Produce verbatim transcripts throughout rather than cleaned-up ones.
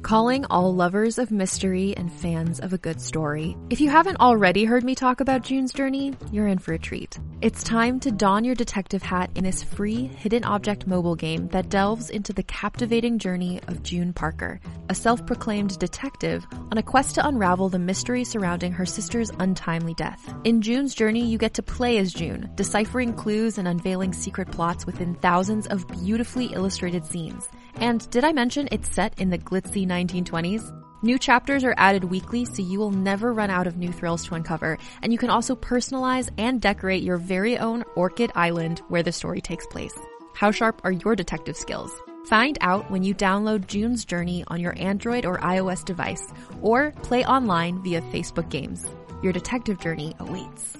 Calling all lovers of mystery and fans of a good story. If you haven't already heard me talk about June's Journey, you're in for a treat. It's time to don your detective hat in this free hidden object mobile game that delves into the captivating journey of June Parker, a self-proclaimed detective on a quest to unravel the mystery surrounding her sister's untimely death. In June's Journey, you get to play as June, deciphering clues and unveiling secret plots within thousands of beautifully illustrated scenes. And did I mention it's set in the glitzy nineteen twenties? New chapters are added weekly, so you will never run out of new thrills to uncover, and you can also personalize and decorate your very own Orchid Island where the story takes place. How sharp are your detective skills? Find out when you download June's Journey on your Android or iOS device, or play online via Facebook Games. Your detective journey awaits.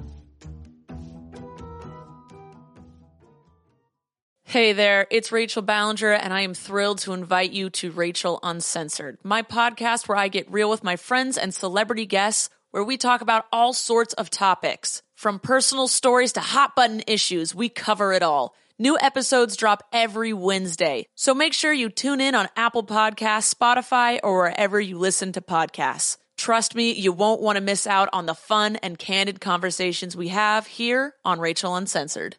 Hey there, it's Rachel Ballinger, and I am thrilled to invite you to Rachel Uncensored, my podcast where I get real with my friends and celebrity guests, where we talk about all sorts of topics. From personal stories to hot-button issues, we cover it all. New episodes drop every Wednesday, so make sure you tune in on Apple Podcasts, Spotify, or wherever you listen to podcasts. Trust me, you won't want to miss out on the fun and candid conversations we have here on Rachel Uncensored.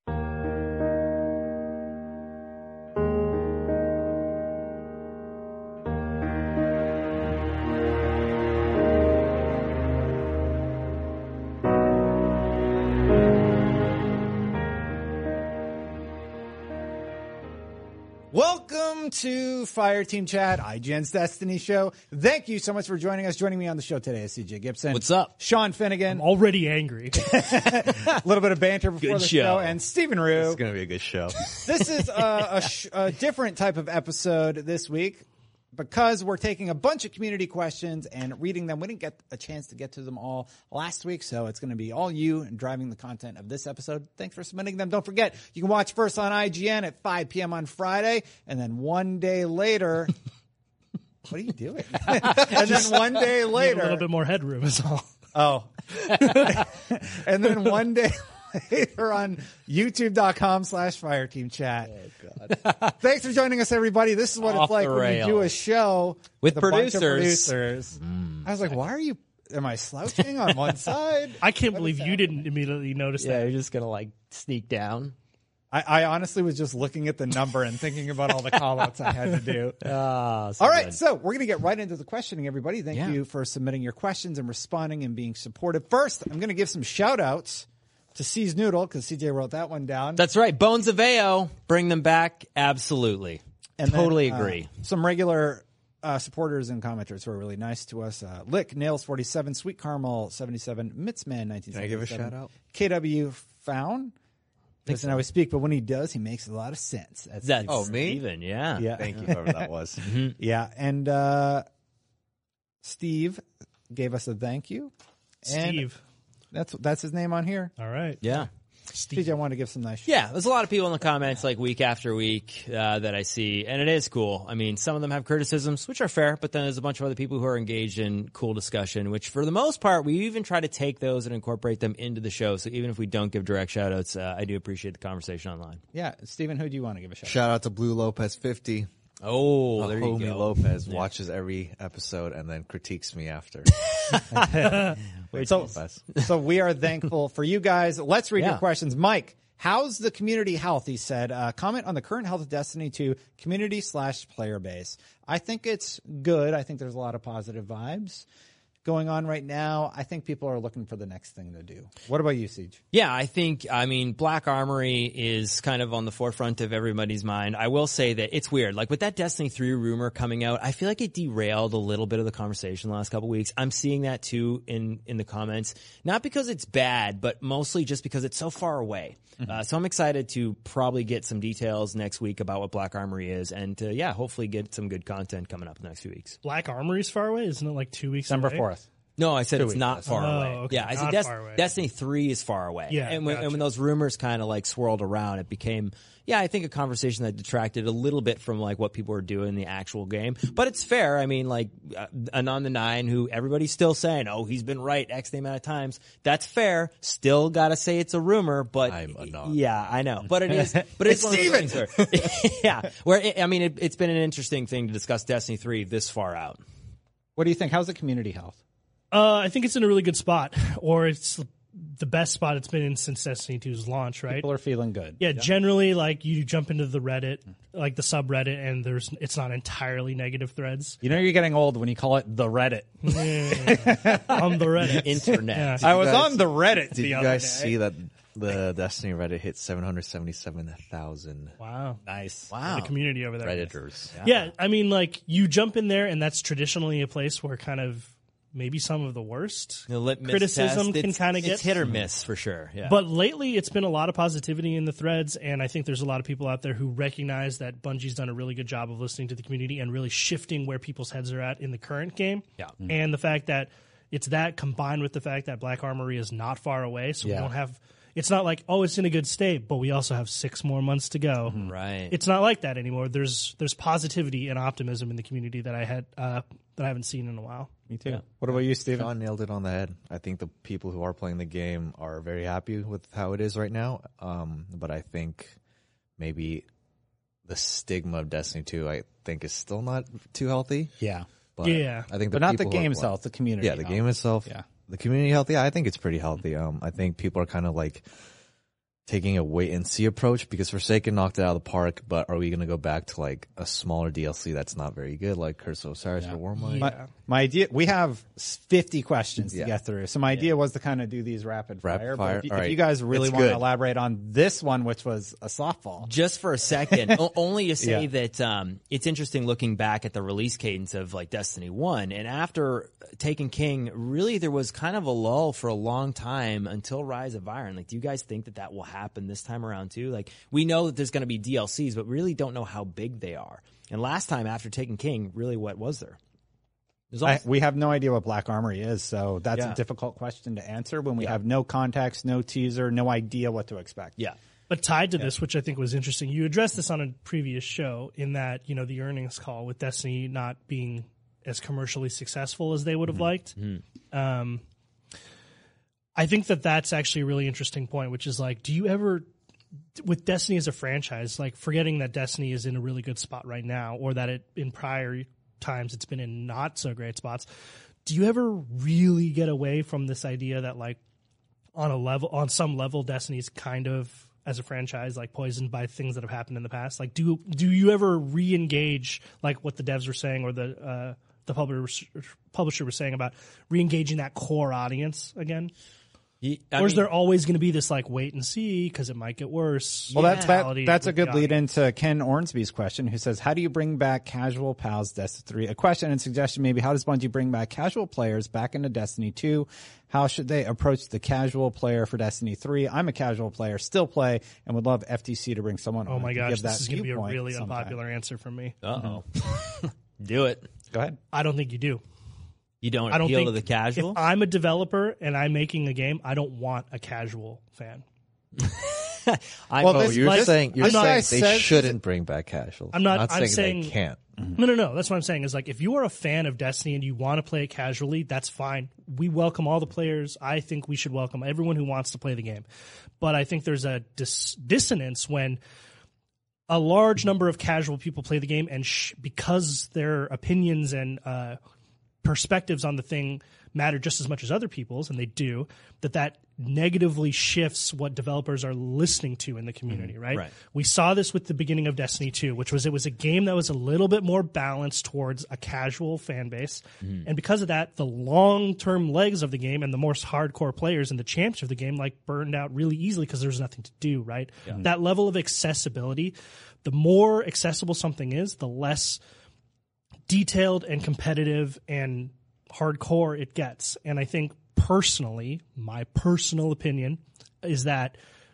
Welcome to Fire Team Chat, I G N's Destiny Show. Thank you so much for joining us. Joining me on the show today is C J Gibson. What's up? Sean Finnegan. I'm already angry. A little bit of banter before Good the show. show. And Stephen Rue. It's going to be a good show. This is a, a, sh- a different type of episode this week because we're taking a bunch of community questions and reading them. We didn't get a chance to get to them all last week, so it's going to be all you driving the content of this episode. Thanks for submitting them. Don't forget, you can watch first on I G N at five p.m. on Friday, and then one day later... What are you doing? And then one day later... Need a little bit more headroom is all. Oh. And then one day later on YouTube.com slash Fireteam Chat. Oh, God. Thanks for joining us, everybody. This is what Off it's like the when you do a show with a bunch of producers. producers. Mm. I was like, why are you... Am I slouching on one side? I can't What believe is you happening? didn't immediately notice Yeah, that. you're just going to like sneak down. I, I honestly was just looking at the number and thinking about all the call-outs I had to do. Ah, so All right, good. so we're going to get right into the questioning, everybody. Thank Yeah. you for submitting your questions and responding and being supportive. First, I'm going to give some shout-outs to C's Noodle, because C J wrote that one down. That's right. Bones of Ao, bring them back. Absolutely. And then, totally uh, agree. some regular uh, supporters and commenters who are really nice to us. Uh, Lick, Nails forty-seven, Sweet Caramel seventy-seven, Mitzman nineteen seventy-seven. Can I give a shout-out? K W Found. Doesn't always speak, but when he does, he makes a lot of sense. That's, That's Oh, me? Steven, yeah. yeah. Thank you, whoever that was. Yeah, and uh, Steve gave us a thank you. And Steve. That's that's his name on here. All right. Yeah. C J, I want to give some nice. Yeah, there's a lot of people in the comments like week after week uh, that I see, and it is cool. I mean, some of them have criticisms, which are fair, but then there's a bunch of other people who are engaged in cool discussion, which for the most part, we even try to take those and incorporate them into the show. So even if we don't give direct shout-outs, uh, I do appreciate the conversation online. Yeah, Stephen, who do you want to give a shout out? Shout out to Blue Lopez fifty. Oh, The there you homie go. Lopez watches every episode and then critiques me after. Wait, so, Lopez. so we are thankful for you guys. Let's read Yeah. your questions. Mike, how's the community health? He said, uh, comment on the current health of Destiny two community slash player base. I think it's good. I think there's a lot of positive vibes going on right now. I think people are looking for the next thing to do. What about you, Siege? Yeah, I think, I mean, Black Armory is kind of on the forefront of everybody's mind. I will say that it's weird. Like with that Destiny three rumor coming out, I feel like it derailed a little bit of the conversation the last couple of weeks. I'm seeing that too in, in the comments. Not because it's bad, but mostly just because it's so far away. Mm-hmm. Uh, so I'm excited to probably get some details next week about what Black Armory is and to, yeah, hopefully get some good content coming up in the next few weeks. Black Armory's far away? Isn't it like two weeks December away? fourth. No, I said Two it's weeks. not far Oh, away. okay. Yeah, I said Not Des- far away. Destiny three is far away. Yeah, and when, gotcha. and when those rumors kind of like swirled around, it became, yeah, I think a conversation that detracted a little bit from like what people were doing in the actual game. But it's fair. I mean, like uh, Anon the Nine, who everybody's still saying, oh, he's been right X amount of times. That's fair. Still got to say it's a rumor, but I'm Anon. yeah, I know. But it is. But it's, one of those things where, yeah, where it, I mean, it, it's been an interesting thing to discuss Destiny three this far out. What do you think? How's the community health? Uh, I think it's in a really good spot, or it's the best spot it's been in since Destiny two's launch, right? People are feeling good. Yeah, generally, like you jump into the Reddit, like the subreddit, and there's it's not entirely negative threads. You know you're getting old when you call it the Reddit. On the Reddit, Internet. Yeah. I was guys- on the Reddit Did the you other guys day. see that the Destiny Reddit hit seven hundred seventy-seven thousand Wow, Nice. Wow. the community over there. Redditors? Yeah, I mean, like you jump in there, and that's traditionally a place where kind of maybe some of the worst The litmus criticism test, can it's- kind of get it's hit or miss for sure. Yeah. But lately, it's been a lot of positivity in the threads, and I think there's a lot of people out there who recognize that Bungie's done a really good job of listening to the community and really shifting where people's heads are at in the current game. Yeah. And the fact that it's that combined with the fact that Black Armory is not far away, so Yeah. we don't have. It's not like, oh, it's in a good state, but we also have six more months to go. right. It's not like that anymore. There's there's positivity and optimism in the community that I had uh, that I haven't seen in a while. Me too. What about you, Steven? Sean nailed it on the head. I think the people who are playing the game are very happy with how it is right now. Um, but I think maybe the stigma of Destiny two, I think, is still not too healthy. Yeah. But Yeah. I think, the But not the people who are game's playing- health, the community. Yeah, the health. game itself. Yeah. The community healthy. I think it's pretty healthy. Um, I think people are kind of like taking a wait and see approach because Forsaken knocked it out of the park. But are we going to go back to like a smaller D L C that's not very good, like Curse of Osiris or Warmind? My, my idea, we have fifty questions Yeah. to get through. So my idea was to kind of do these rapid Rapid fire. fire. But if, you, All if right. you guys really It's want to good. elaborate on this one, which was a softball. Just for a second, o- only to say Yeah. that um, it's interesting looking back at the release cadence of like Destiny one, and after Taken King, really there was kind of a lull for a long time until Rise of Iron. Like, do you guys think that that will happen this time around too? Like, we know that there's going to be D L Cs, but we really don't know how big they are. And last time after Taken King, really, what was there? There's I, also- we have no idea what Black Armory is, so that's Yeah. a difficult question to answer when we Yeah. have no context, no teaser, no idea what to expect. yeah. But tied to this, which I think was interesting, you addressed this on a previous show in that, you know, the earnings call with Destiny not being as commercially successful as they would have liked. Um, I think that that's actually a really interesting point, which is like, do you ever, with Destiny as a franchise, like forgetting that Destiny is in a really good spot right now or that it in prior times it's been in not so great spots, do you ever really get away from this idea that like on a level, on some level, Destiny's kind of as a franchise like poisoned by things that have happened in the past? Like, do do you ever re-engage like what the devs were saying or the uh, the publisher publisher was saying about re-engaging that core audience again? Ye- I Or is mean- there always going to be this like wait and see because it might get worse? Well, that's that, mentality that's a with good the lead audience? into Ken Ornsby's question, who says, "How do you bring back casual pals Destiny three?" A question and suggestion maybe: how does Bungie bring back casual players back into Destiny two? How should they approach the casual player for Destiny three? I'm a casual player, still play, and would love F T C to bring someone Oh on. my to gosh, give that this is going to be a viewpoint really sometime. unpopular answer from me. Uh-oh. Do it. Go ahead. I don't think you do. You don't I don't appeal think to the casual? If I'm a developer and I'm making a game, I don't want a casual fan. I, Well, Oh, this- you're like- saying you're I'm not- saying This they guy says- shouldn't bring back casuals. I'm not- I'm saying, saying- they can't. No, no, no. That's what I'm saying is like if you are a fan of Destiny and you want to play it casually, that's fine. We welcome all the players. I think we should welcome everyone who wants to play the game. But I think there's a dis- dissonance when a large number of casual people play the game and sh- because their opinions and uh, perspectives on the thing matter just as much as other people's, and they do, that that negatively shifts what developers are listening to in the community, right? right. We saw this with the beginning of Destiny two, which was it was a game that was a little bit more balanced towards a casual fan base. And because of that, the long-term legs of the game and the more hardcore players and the champs of the game like burned out really easily because there's nothing to do, right? That level of accessibility, the more accessible something is, the less detailed and competitive and hardcore it gets. And I think personally, my personal opinion is that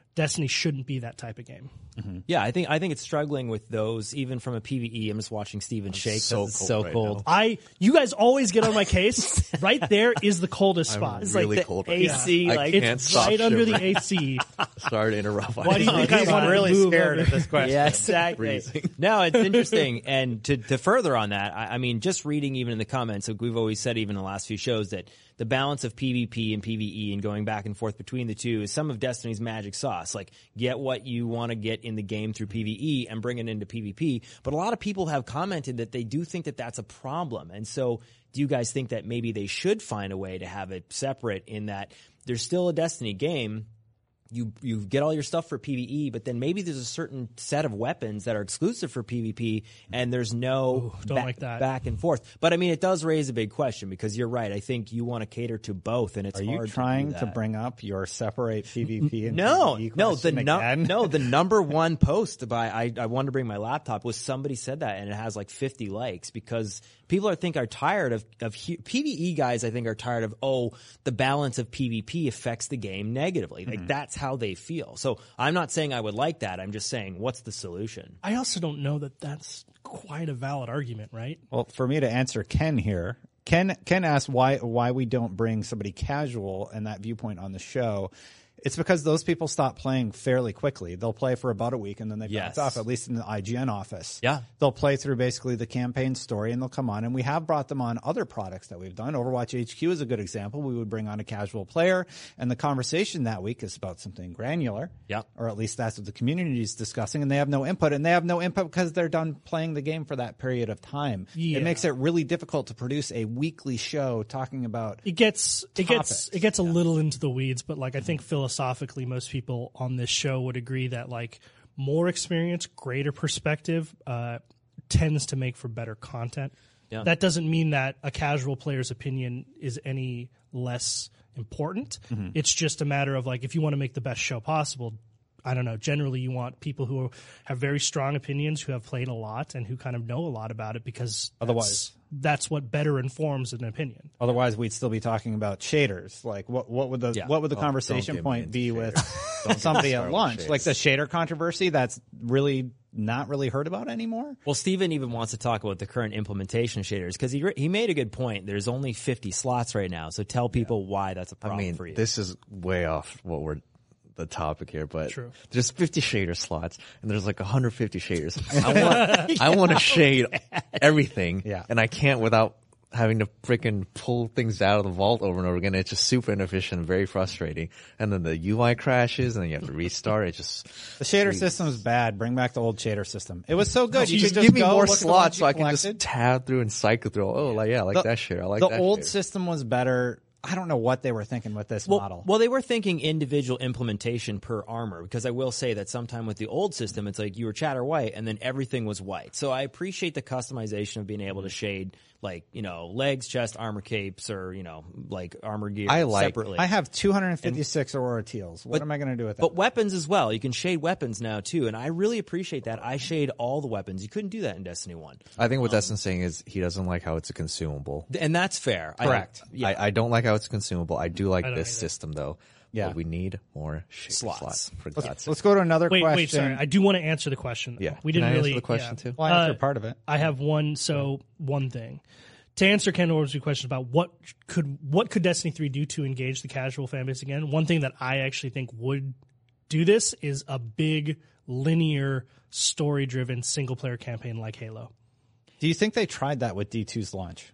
Destiny shouldn't be that type of game. Mm-hmm. Yeah, I think I think it's struggling with those, even from a PvE. I'm just watching Steven shake. so It's cold so right cold. now. I, you guys always get on my case. Right there is the coldest spot. It's really the cold right A C, now. like- I can't It's stop right under the shivering. A C. Sorry to interrupt. Why do you think I He's want to really move scared over? of this question. Yeah, exactly. Freezing. No, it's interesting. And to, to further on that, I, I mean, just reading even in the comments, like we've always said even in the last few shows, that the balance of PvP and PvE and going back and forth between the two is some of Destiny's magic sauce. Like, get what you want to get in the game through PvE and bring it into PvP. But a lot of people have commented that they do think that that's a problem. And so do you guys think that maybe they should find a way to have it separate, in that there's still a Destiny game? You you get all your stuff for PvE, but then maybe there's a certain set of weapons that are exclusive for PvP, and there's no Ooh, don't ba- like that. back and forth. But I mean, it does raise a big question, because you're right. I think you want to cater to both, and it's Are hard you trying to, do to that. bring up your separate PvP and No, PvE no, the question nu- again? no, the number one post by I, I wanted to bring my laptop was somebody said that, and it has like fifty likes, because people I think are tired of of he- PvE guys. I think are tired of oh the balance of PvP affects the game negatively. Like that's how they feel. So I'm not saying I would like that. I'm just saying, what's the solution? I also don't know that that's quite a valid argument, right? Well, for me to answer Ken here, Ken Ken asked why why we don't bring somebody casual and that viewpoint on the show. It's because those people stop playing fairly quickly. They'll play for about a week and then they Yes. bounce off, at least in the I G N office. Yeah. They'll play through basically the campaign story and they'll come on. And we have brought them on other products that we've done. Overwatch H Q is a good example. We would bring on a casual player, and the conversation that week is about something granular. Yeah. Or at least that's what the community is discussing, and they have no input. And they have no input because they're done playing the game for that period of time. Yeah. It makes it really difficult to produce a weekly show talking about It gets it gets Topics. it gets a little into the weeds, but like I think philosophically most people on this show would agree that like more experience, greater perspective uh, tends to make for better content. Yeah. That doesn't mean that a casual player's opinion is any less important. Mm-hmm. It's just a matter of like if you want to make the best show possible, I don't know, generally you want people who have very strong opinions, who have played a lot and who kind of know a lot about it, because Otherwise- that's, that's what better informs an opinion. Otherwise, we'd still be talking about shaders. Like, what what would the Yeah. what would the Oh, conversation don't get me point into be shaders. with Don't somebody start at with lunch? shaders. Like the shader controversy that's really not really heard about anymore. Well, Steven even wants to talk about the current implementation of shaders, because he re- he made a good point. There's only fifty slots right now, so tell people why that's a I problem mean, for you. this is way off what we're the topic here, but True. there's fifty shader slots and there's like one hundred fifty shaders. I want I want to shade everything, Yeah. and I can't without having to freaking pull things out of the vault over and over again. It's just super inefficient, very frustrating. And then the U I crashes, and then you have to restart. It just The shader Jeez. system is bad. Bring back the old shader system. It was so good. You, You, just could give me go more look at the slots ones so you I can just collected. tab through and cycle through. Oh, like yeah, I like The- that shader. I like the that old shader. system was better. I don't know what they were thinking with this Well, model. well, they were thinking individual implementation per armor, because I will say that sometime with the old system, it's like you were chatter white and then everything was white. So I appreciate the customization of being able to shade, like, you know, legs, chest, armor capes, or, you know, like armor gear I like- separately. I have two hundred fifty-six Aurora Teals. What But- am I going to do with that? But weapons as well. You can shade weapons now too, and I really appreciate that. I shade all the weapons. You couldn't do that in Destiny one. I think what Destin's saying is he doesn't like how it's a consumable. And that's fair. I- Correct. yeah. I, I don't like how it's consumable. I do like I don't this either. system though. Yeah. But we need more shader Slots. slots. For let's, God's let's go to another Wait, question. wait, sorry. I do want to answer the question. Though. Yeah. we Can didn't I answer really the question, yeah. too? Well, I answered Uh, part of it. I have one. So one thing to answer Ken Orm's question about what could what could Destiny three do to engage the casual fan base again. One thing that I actually think would do this is a big linear story driven single player campaign like Halo. Do you think they tried that with D two's launch?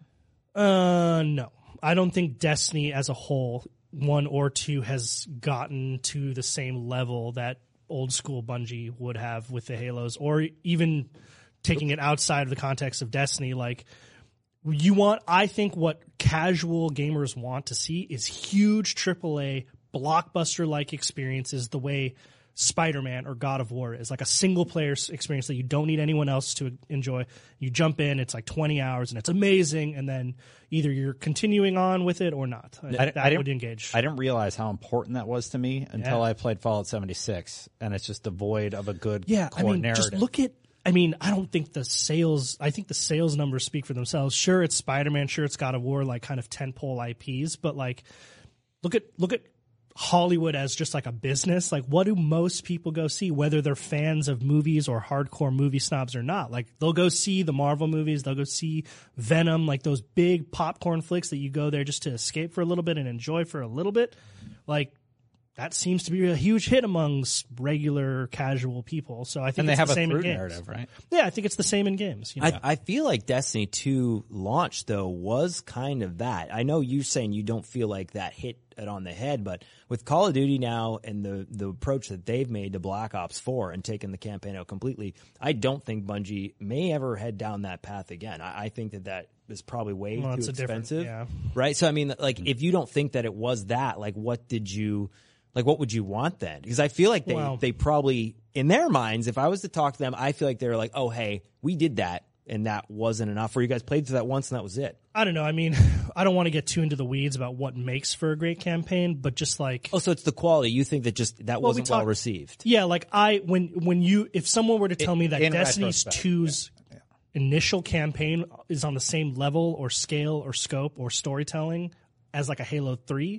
Uh, no, I don't think Destiny as a whole, one or two, has gotten to the same level that old school Bungie would have with the Halos, or even taking it outside of the context of Destiny. Like, you want, I think what casual gamers want to see is huge triple A blockbuster like experiences, the way Spider-Man or God of War is, like a single player experience that you don't need anyone else to enjoy. You jump in, it's like twenty hours and it's amazing, and then either you're continuing on with it or not. I, I, that I didn't, would engage. I didn't realize how important that was to me until Yeah. I played Fallout seventy-six, and it's just devoid of a good yeah, core I mean, narrative. just look at. I mean, I don't think the sales. I think the sales numbers speak for themselves. Sure, it's Spider-Man. Sure, it's God of War, like kind of tentpole I Ps. But like, look at look at Hollywood as just like a business. Like, what do most people go see, whether they're fans of movies or hardcore movie snobs or not? Like, they'll go see the Marvel movies, they'll go see Venom, like those big popcorn flicks that you go there just to escape for a little bit and enjoy for a little bit. Like, that seems to be a huge hit amongst regular casual people. So I think And it's they have the a same in through games. narrative, right? Yeah, I think it's the same in games. You know? I, I feel like Destiny two launch, though, was kind of that. I know you're saying you don't feel like that hit it on the head, but with Call of Duty now and the, the approach that they've made to Black Ops four and taking the campaign out completely, I don't think Bungie may ever head down that path again. I, I think that that is probably way Well, too it's a different- expensive. yeah. Right? So, I mean, like, if you don't think that it was that, like, what did you... Like, what would you want then? Because I feel like they, Well- they probably, in their minds, if I was to talk to them, I feel like they were like, oh, hey, we did that, and that wasn't enough. Or you guys played through that once, and that was it. I don't know. I mean, I don't want to get too into the weeds about what makes for a great campaign, but just like, Oh, so it's the quality. You think that just that Well, we wasn't well talk- received. yeah, like I, when, when you, if someone were to tell me that in Destiny's retrospect, two's initial campaign is on the same level or scale or scope or storytelling as like a Halo three,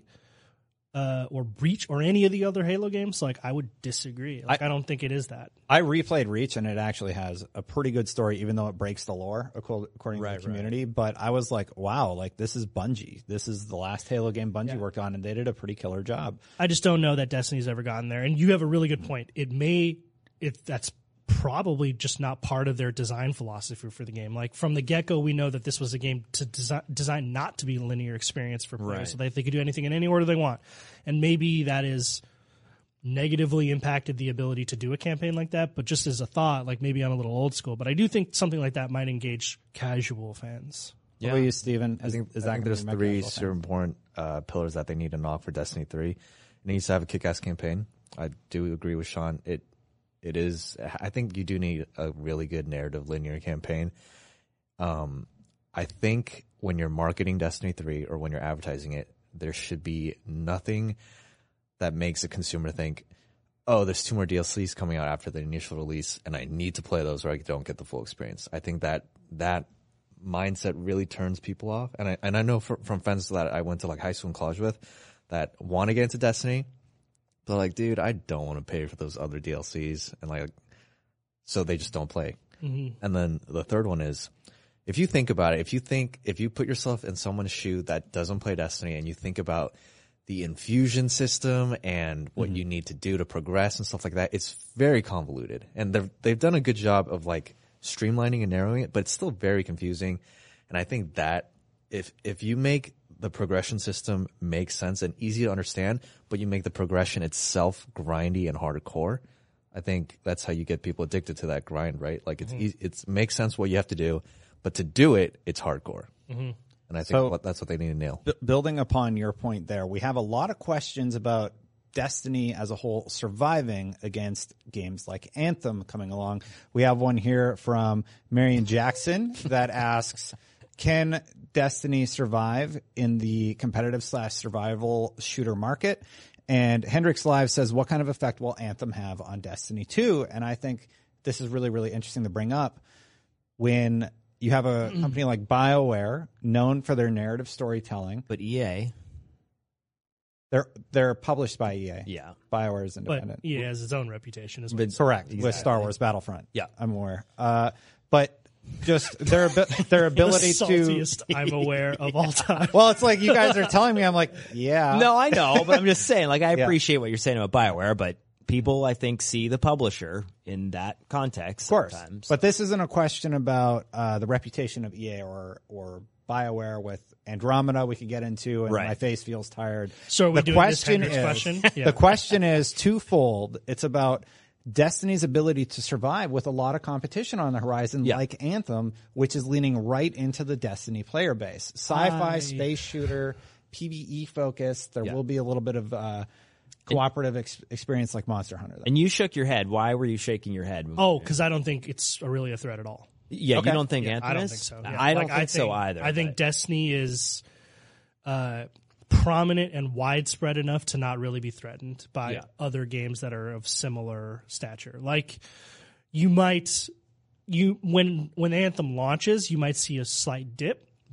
uh, or Reach or any of the other Halo games, like I would disagree. Like I, I don't think it is that. I replayed Reach, and it actually has a pretty good story, even though it breaks the lore according Right, to the community. But I was like, wow, like this is Bungie. This is the last Halo game Bungie worked on, and they did a pretty killer job. I just don't know that Destiny's ever gotten there. And you have a really good point. It may, if that's probably just not part of their design philosophy for the game. Like from the get-go, we know that this was a game to design, designed not to be a linear experience for players, Right. so that they could do anything in any order they want. And maybe that is negatively impacted the ability to do a campaign like that. But just as a thought, like maybe I'm a little old school, but I do think something like that might engage casual fans. What about you, Steven? I think, Is I that think gonna there's be my three casual super fan? important uh, pillars that they need to knock for Destiny three. It needs to have a kick-ass campaign. I do agree with Sean. It It is. I think you do need a really good narrative linear campaign. Um, I think when you're marketing Destiny three or when you're advertising it, there should be nothing that makes a consumer think, oh, there's two more D L Cs coming out after the initial release, and I need to play those or I don't get the full experience. I think that that mindset really turns people off. And I and I know for, from friends that I went to like high school and college with that want to get into Destiny. They're like, dude, I don't want to pay for those other D L Cs. And like, so they just don't play. Mm-hmm. And then the third one is, if you think about it, if you think, if you put yourself in someone's shoe that doesn't play Destiny and you think about the infusion system and what mm-hmm. you need to do to progress and stuff like that, it's very convoluted. And they've, they've done a good job of like streamlining and narrowing it, but it's still very confusing. And I think that if, if you make the progression system make sense and easy to understand, but you make the progression itself grindy and hardcore, I think that's how you get people addicted to that grind, right? Like it's mm-hmm. easy, it's makes sense what you have to do, but to do it, it's hardcore. Mm-hmm. And I think So, uh, what, that's what they need to nail. B- building upon your point there, we have a lot of questions about Destiny as a whole surviving against games like Anthem coming along. We have one here from Marion Jackson that asks, can Destiny survive in the competitive slash survival shooter market? And Hendrix Live says, what kind of effect will Anthem have on Destiny two? And I think this is really, really interesting to bring up. When you have a company like BioWare, known for their narrative storytelling, But E A, they're they're published by E A. yeah. BioWare is But independent. E A has its own reputation as well. Correct. With Star Wars Battlefront. Yeah. I'm aware. Uh, but just their abi- their ability the to. saltiest I'm aware of all time. Well, it's like you guys are telling me. I'm like, yeah. No, I know, but I'm just saying, like, I Yeah. appreciate what you're saying about BioWare, but people, I think, see the publisher in that context Of course. sometimes. But this isn't a question about uh, the reputation of E A or or BioWare with Andromeda. We could get into, and Right. my face feels tired. So are we the doing this question Hendrix is, question? Yeah. The question is twofold. It's about Destiny's ability to survive with a lot of competition on the horizon, Yeah. like Anthem, which is leaning right into the Destiny player base. Sci-fi, I- space shooter, PvE focused. There Yeah. will be a little bit of uh, cooperative ex- experience like Monster Hunter. Though. And you shook your head. Why were you shaking your head? Oh, because I don't think it's a really a threat at all. yeah, okay. you don't think Yeah, Anthem I don't is? think so. Yeah. I don't Like, think, so either. I think but- Destiny is uh, prominent and widespread enough to not really be threatened by Yeah. other games that are of similar stature. Like you might, you when when Anthem launches, you might see a slight dip,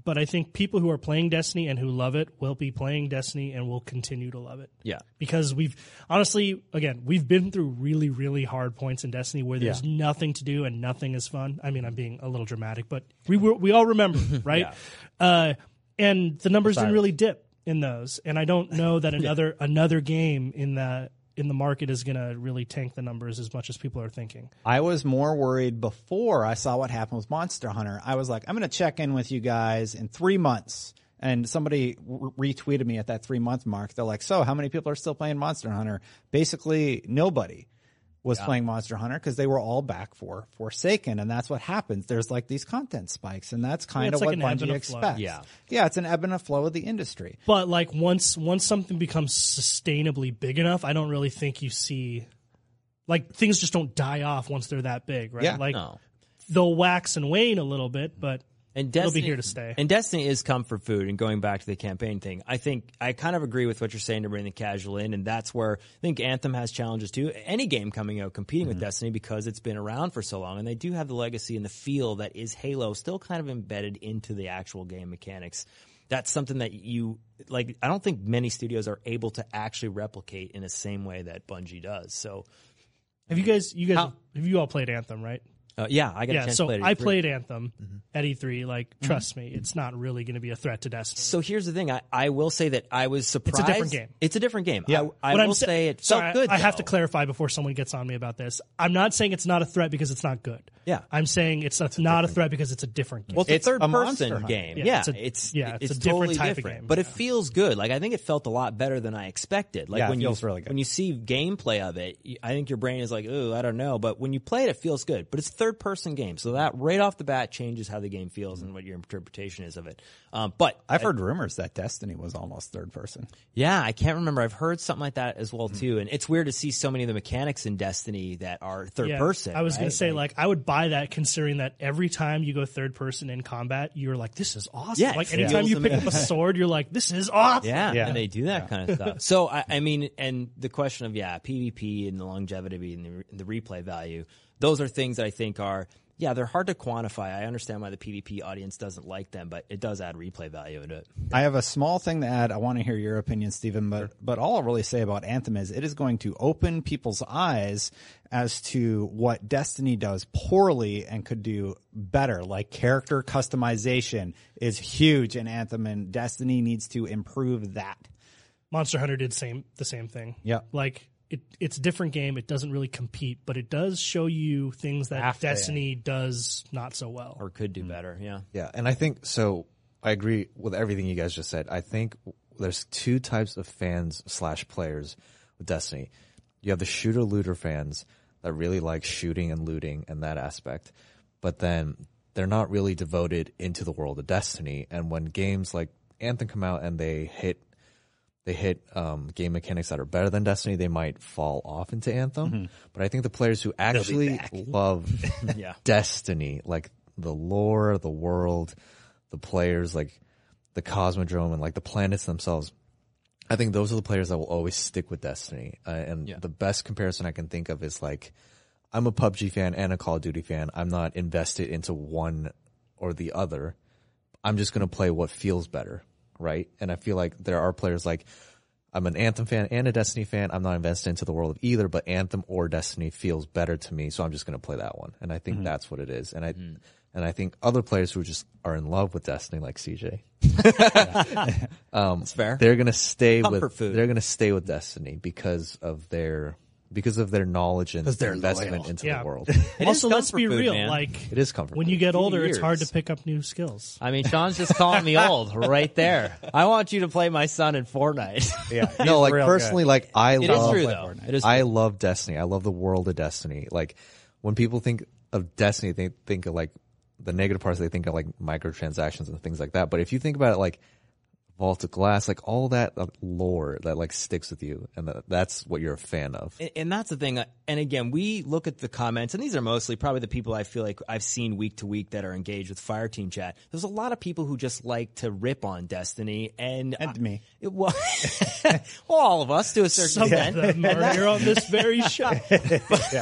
but I think people who are playing Destiny and who love it will be playing Destiny and will continue to love it. Yeah. Because we've, honestly, again, we've been through really, really hard points in Destiny where there's Yeah. nothing to do and nothing is fun. I mean, I'm being a little dramatic, but we were, we all remember, right? yeah. uh, and the numbers didn't really dip in those. And I don't know that another yeah. another game in the in the market is going to really tank the numbers as much as people are thinking. I was more worried before I saw what happened with Monster Hunter. I was like, I'm going to check in with you guys in three months. And somebody re- retweeted me at that three month mark. They're like, so how many people are still playing Monster Hunter? Basically, nobody was yeah. playing Monster Hunter because they were all back for Forsaken. And that's what happens. There's like these content spikes, and that's kind yeah, of like what Bungie expects. Yeah. yeah, it's an ebb and a flow of the industry. But like once once something becomes sustainably big enough, I don't really think you see, like, things just don't die off once they're that big, right? Yeah. Like No. they'll wax and wane a little bit, but And Destiny, Destiny, it'll be here to stay. And Destiny is comfort food. And going back to the campaign thing, I think I kind of agree with what you're saying to bring the casual in, and that's where I think Anthem has challenges too. Any game coming out competing mm-hmm. with Destiny because it's been around for so long, and they do have the legacy and the feel that is Halo still kind of embedded into the actual game mechanics. That's something that you like. I don't think many studios are able to actually replicate in the same way that Bungie does. So, have you guys? You guys? How, have you all played Anthem, right? Uh, yeah, I got yeah, a chance so to play it. I played Anthem mm-hmm. at E three. Like, mm-hmm. trust me, it's not really going to be a threat to Destiny. So here's the thing. I, I will say that I was surprised. It's a different game. It's a different game. Yeah. I, I will I'm sa- say it sorry, felt good. I, I have though. to clarify before someone gets on me about this. I'm not saying it's not a threat because it's not good. Yeah. I'm saying it's, it's not a threat because it's a different game. Well, it's, It's a a Monster third-person Hunter. game. Yeah, Yeah, it's a- it's yeah, it's it's a different totally type of different. game, But yeah. it feels good. Like I think it felt a lot better than I expected. Like Yeah, it when feels you really good. when you see gameplay of it, you- I think your brain is like, "Ooh, I don't know." But when you play it, it feels good. But it's a third-person game, so that right off the bat changes how the game feels and what your interpretation is of it. Um, but I've I- heard rumors that Destiny was almost third person. Yeah, I can't remember. I've heard something like that as well too. And it's weird to see so many of the mechanics in Destiny that are third Yeah, person. I was going right? to say, like, I would buy that considering that every time you go third person in combat, you're like, this is awesome. Yeah, like, it anytime feels you pick up a sword, you're like, this is awesome. Yeah, Yeah. and they do that kind of stuff. So, I, I mean, and the question of, yeah, PvP and the longevity and the, and the replay value, those are things that I think are, yeah, they're hard to quantify. I understand why the PvP audience doesn't like them, but it does add replay value to it. I have a small thing to add. I want to hear your opinion, Stephen, but, but all I'll really say about Anthem is it is going to open people's eyes as to what Destiny does poorly and could do better. Like character customization is huge in Anthem, and Destiny needs to improve that. Monster Hunter did same the same thing. Yeah. Like, it, it's a different game. It doesn't really compete, but it does show you things that Half the- Destiny does not so well. Or could do better, yeah. Yeah, and I think so. I agree with everything you guys just said. I think there's two types of fans slash players with Destiny. You have the shooter looter fans that really like shooting and looting and that aspect, but then they're not really devoted into the world of Destiny. And when games like Anthem come out and they hit they hit um, game mechanics that are better than Destiny, they might fall off into Anthem. Mm-hmm. But I think the players who actually love Yeah. Destiny, like the lore, the world, the players, like the Cosmodrome and like the planets themselves, I think those are the players that will always stick with Destiny. Uh, and Yeah. the best comparison I can think of is like, I'm a P U B G fan and a Call of Duty fan. I'm not invested into one or the other. I'm just going to play what feels better, right? And I feel like there are players like, I'm an Anthem fan and a Destiny fan. I'm not invested into the world of either, but Anthem or Destiny feels better to me, so I'm just going to play that one. And I think mm-hmm. that's what it is. And I mm-hmm. and I think other players who just are in love with Destiny, like C J, um, That's fair. They're going to stay Comfort with food. they're going to stay with Destiny because of their because of their knowledge and they're investment loyal. into Yeah. the world. It also, is let's be comfort food, real. man. Like, It is comfort when food. you get Few older, it's hard to years. pick up new skills. I mean, Sean's just calling me old right there. I want you to play my son in Fortnite. Yeah, No, like real personally, good. like I It is love true, though. It is I true. love Destiny. I love the world of Destiny. Like when people think of Destiny, they think of like the negative parts. They think of like microtransactions and things like that. But if you think about it, like Vault of Glass, like all that uh, lore that like sticks with you, and that, that's what you're a fan of. And, and that's the thing. uh, And again, we look at the comments, and these are mostly probably the people I feel like I've seen week to week that are engaged with Fireteam Chat. There's a lot of people who just like to rip on Destiny, and And I- me. It, well, well, all of us to a certain Some extent. of them are here on this very show.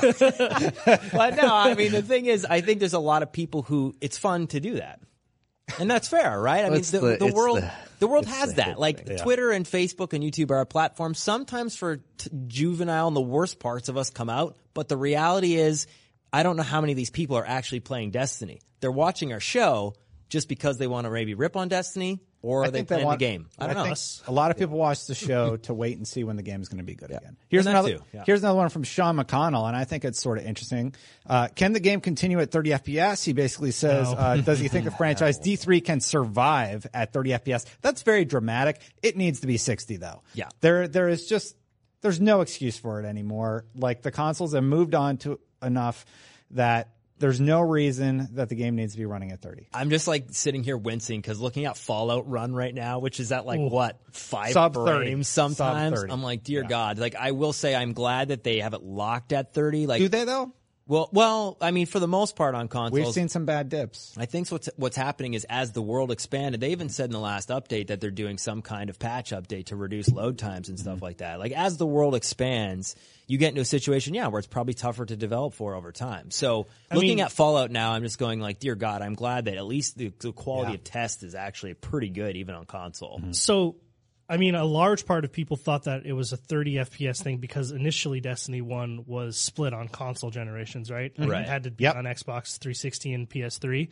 But no, I mean the thing is, I think there's a lot of people who it's fun to do that. And that's fair, right? I mean, It's the, the- the it's world, the- the world it's has the that. hit Like thing. Twitter and Facebook and YouTube are our platforms. Sometimes for t- juvenile and the worst parts of us come out, but the reality is, I don't know how many of these people are actually playing Destiny. They're watching our show just because they want to maybe rip on Destiny, or I are they think they playing want- the game? I don't know. think a lot of people watch the show to wait and see when the game is going to be good again. Here's And that another. too, yeah. Here's another one from Sean McConnell, and I think it's sort of interesting. Uh, can the game continue at thirty F P S? He basically says, No. uh, does he think the franchise D three can survive at thirty F P S? That's very dramatic. It needs to be sixty though. Yeah. There, there is just there's no excuse for it anymore. Like the consoles have moved on to enough that there's no reason that the game needs to be running at thirty. I'm just like sitting here wincing because looking at Fallout Run right now, which is at like Ooh. what five Sub thirty. frames Sub sometimes. thirty. I'm like, dear Yeah. God. Like I will say, I'm glad that they have it locked at thirty. Like, Do they though? well, well, I mean, for the most part on consoles, We've seen some bad dips. I think what's what's happening is as the world expanded, they even said in the last update that they're doing some kind of patch update to reduce load times and stuff like that. Like as the world expands, you get into a situation, yeah, where it's probably tougher to develop for over time. So I looking mean- at Fallout now, I'm just going like, dear God, I'm glad that at least the, the quality Yeah. of test is actually pretty good even on console. So, I mean, a large part of people thought that it was a thirty F P S thing because initially Destiny one was split on console generations, right? Like, Right. It had to be Yep. on Xbox three sixty and P S three.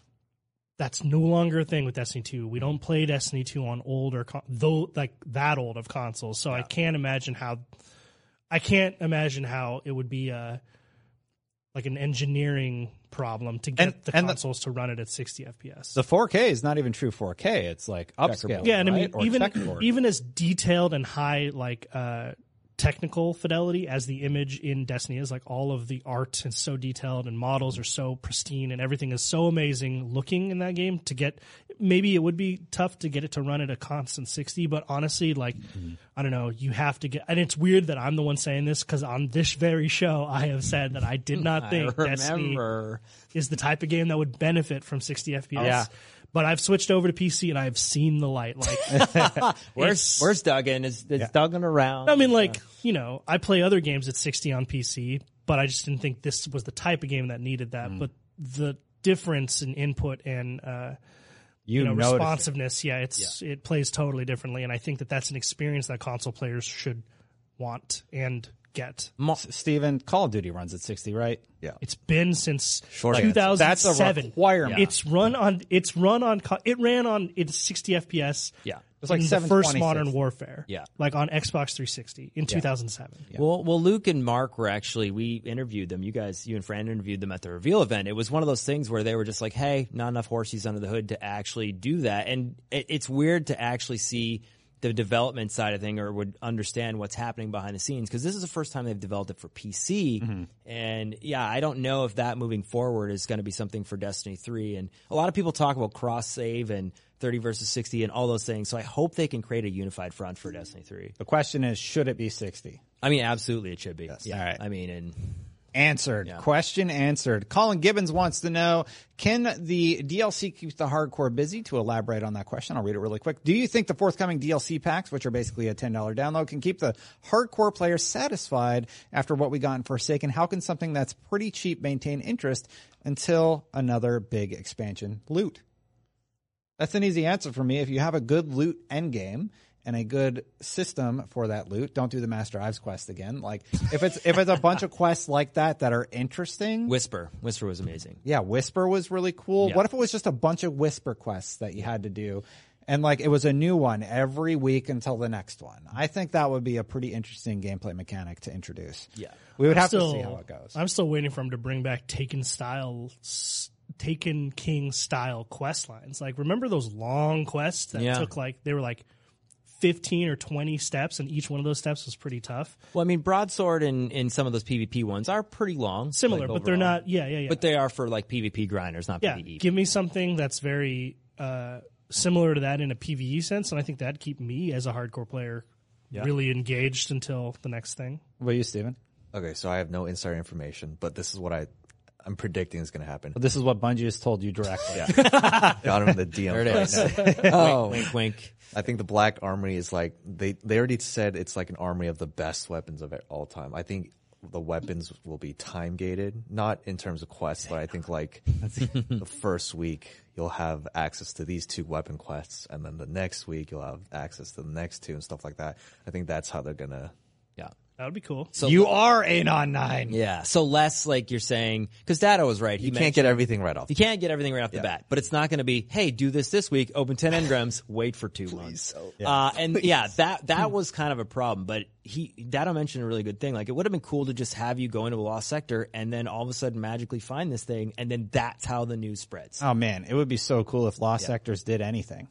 That's no longer a thing with Destiny two. We don't play Destiny two on older, con- though, like that old of consoles. So I can't imagine how, I can't imagine how it would be a, like an engineering problem to get And- the and the- consoles to run it at sixty F P S. The four K is not even true four K. It's like upscale. Yeah, and I right? mean, Or even checkerboard. even as detailed and high like uh, technical fidelity as the image in Destiny is, like all of the art is so detailed and models are so pristine and everything is so amazing looking in that game. To get maybe it would be tough to get it to run at a constant sixty, but honestly, like I don't know, you have to get. And it's weird that I'm the one saying this because on this very show I have said that I did not think I Destiny remember. is the type of game that would benefit from sixty F P S. Yeah. But I've switched over to P C and I've seen the light. Like, Where's it's- where's Duggan? Is is Duggan around? I mean, like, you know, I play other games at sixty on P C, but I just didn't think this was the type of game that needed that. Mm. But the difference in input and, uh, you, you know, notice it. responsiveness, yeah, it's it plays totally differently. And I think that that's an experience that console players should want and get. S- Steven, Call of Duty runs at sixty, right? Yeah. It's been since Short two thousand seven. That's a requirement. It's run on. It's run on. co- It ran on. It's sixty F P S. Yeah. It's like in the seven first twenty, Modern sixty. Warfare. Yeah. like on Xbox three sixty in two thousand seven. Well, well, Luke and Mark were actually, we interviewed them. You guys, you and Fran interviewed them at the reveal event. It was one of those things where they were just like, hey, not enough horses under the hood to actually do that. And it, it's weird to actually see the development side of thing or would understand what's happening behind the scenes because this is the first time they've developed it for P C. Mm-hmm. And yeah, I don't know if that moving forward is going to be something for Destiny three. And a lot of people talk about cross save and thirty versus sixty and all those things. So I hope they can create a unified front for Destiny three. The question is, should it be sixty? I mean, absolutely it should be. Yeah. All right. I mean, and Answered. Question answered. Colin Gibbons wants to know, can the D L C keep the hardcore busy? To elaborate on that question, I'll read it really quick. Do you think the forthcoming D L C packs, which are basically a ten dollars download, can keep the hardcore player satisfied after what we got in Forsaken? How can something that's pretty cheap maintain interest until another big expansion? Loot. That's an easy answer for me. If you have a good loot endgame and a good system for that loot, don't do the Master Ives quest again. Like if it's if it's a bunch of quests like that that are interesting. Whisper. Whisper was amazing. Yeah, Whisper was really cool. Yeah. What if it was just a bunch of Whisper quests that you had to do? And like it was a new one every week until the next one. I think that would be a pretty interesting gameplay mechanic to introduce. Yeah. We would I'm have still, to see how it goes. I'm still waiting for him to bring back Taken style, s- Taken King style quest lines. Like, remember those long quests that Yeah. took like they were like fifteen or twenty steps, and each one of those steps was pretty tough. Well, I mean, Broadsword and, and some of those PvP ones are pretty long. Similar, like, but they're overall. not. Yeah, yeah, yeah. But they are for like PvP grinders, not yeah, PvE. give me something that's very uh, similar to that in a PvE sense, and I think that'd keep me as a hardcore player really engaged until the next thing. What about you, Steven? Okay, so I have no insider information, but this is what I, I'm predicting is going to happen. Well, this is what Bungie has told you directly. Got him in the D M There it right is. now. Oh, wink, wink. I think the Black Armory is like they they already said it's like an armory of the best weapons of all time. I think the weapons will be time gated, not in terms of quests, but I think like the first week you'll have access to these two weapon quests, and then the next week you'll have access to the next two and stuff like that. I think that's how they're gonna. Yeah. That would be cool. So You are Anon nine. Yeah. So less like you're saying, because Dado was right. He You can't mentioned- get everything right off. You can't get everything right off the Yeah. bat, but it's not going to be, hey, do this this week, open ten engrams, wait for two months. Uh, and yeah, that, that was kind of a problem, but he, Dado mentioned a really good thing. Like it would have been cool to just have you go into a lost sector and then all of a sudden magically find this thing. And then that's how the news spreads. Oh man, it would be so cool if Lost Sectors did anything.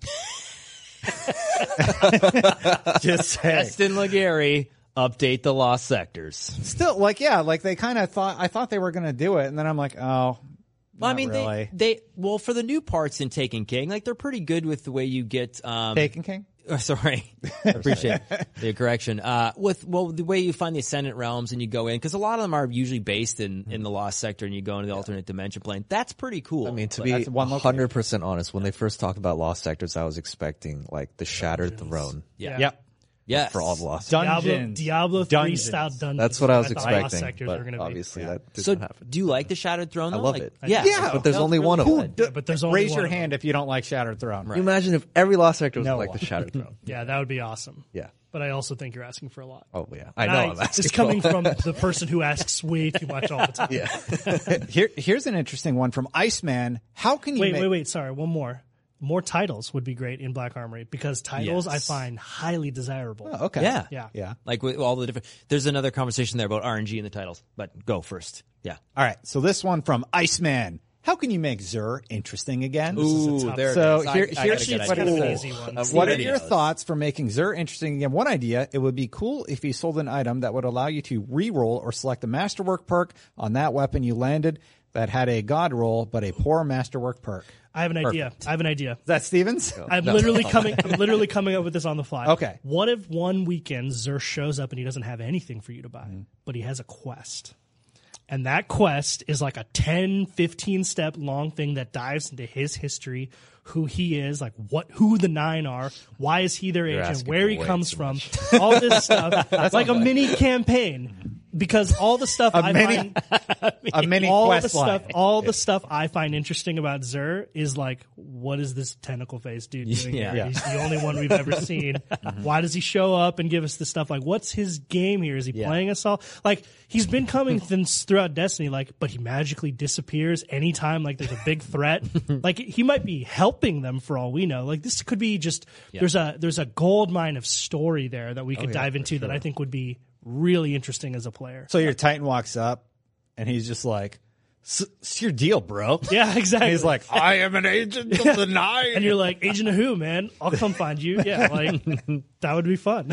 Just saying. Destin Legary, update the lost sectors. Still, like, yeah, like they kind of thought, I thought they were going to do it. And then I'm like, oh, Well, I not mean, really. they, they, well, for the new parts in Taken King, like they're pretty good with the way you get, um, Taken King? Oh, sorry. I appreciate the correction. Uh, with, well, the way you find the Ascendant Realms and you go in, because a lot of them are usually based in, in the Lost Sector and you go into the alternate dimension plane. That's pretty cool. I mean, to But be that's one one hundred percent honest, when they first talked about Lost Sectors, I was expecting like the Shattered Throne yeah. Yep. Yes. for all the Lost. Dungeons. Diablo, Diablo three Dungeons. style dungeons. That's what I was thought Lost expecting, Sectors but were gonna be. obviously that didn't So, happen. do you like the Shattered Throne? I Though? love Like, it. Yeah, Yeah. But there's That was only really one of cool. them. Yeah, but there's only Raise one your of them. hand if you don't like Shattered Throne. Can you imagine if every Lost Sector was No like one. the Shattered Throne? Yeah, that would be awesome. Yeah. But I also think you're asking for a lot. Oh yeah. I And know. I- I'm asking It's for coming a lot. from the person who asks way too much all the time. Yeah. Here, here's an interesting one from Iceman. How can you Wait, make, wait, wait. Sorry, one more. More titles would be great in Black Armory because titles I Yes. find highly desirable. Oh, okay. Yeah. Yeah. Yeah. Like with all the different, there's another conversation there about R N G in the titles, but go first. Yeah. All right. So this one from Iceman. How can you make Xur interesting again? Ooh, tough- there it So is. I- here, I got a here's good it's what kind it of an says. easy one. Uh, What are Steven your knows. thoughts for making Xur interesting again? One idea, it would be cool if you sold an item that would allow you to re-roll or select a masterwork perk on that weapon you landed that had a god roll but a poor masterwork perk. I have an idea. I have an idea. Is that Stevens? I'm literally coming. I'm literally coming up with this on the fly. Okay. What if one weekend Xur shows up and he doesn't have anything for you to buy, Mm-hmm. but he has a quest, and that quest is like a ten, fifteen step long thing that dives into his history, who he is, like what, who the Nine are, why is he their agent, asking where for he way comes too from, all this stuff, like a mini campaign. Because all the stuff I mini- find, A mini all the quest stuff, line. all the stuff I find interesting about Xur is like, what is this tentacle face dude doing Yeah. here? Yeah. He's the only one we've ever seen. Why does he show up and give us this stuff? Like, what's his game here? Is he Yeah. playing us all? Like, he's been coming since throughout Destiny, like, but he magically disappears anytime, like, there's a big threat. Like, he might be helping them for all we know. Like, this could be just, there's a, there's a gold mine of story there that we could dive into that I think would be really interesting as a player. So your Titan walks up and he's just like, "S- it's your deal, bro. Yeah, exactly. He's like, I am an agent of the Nine. and you're like, agent of who, man? I'll come find you. Yeah, like that would be fun.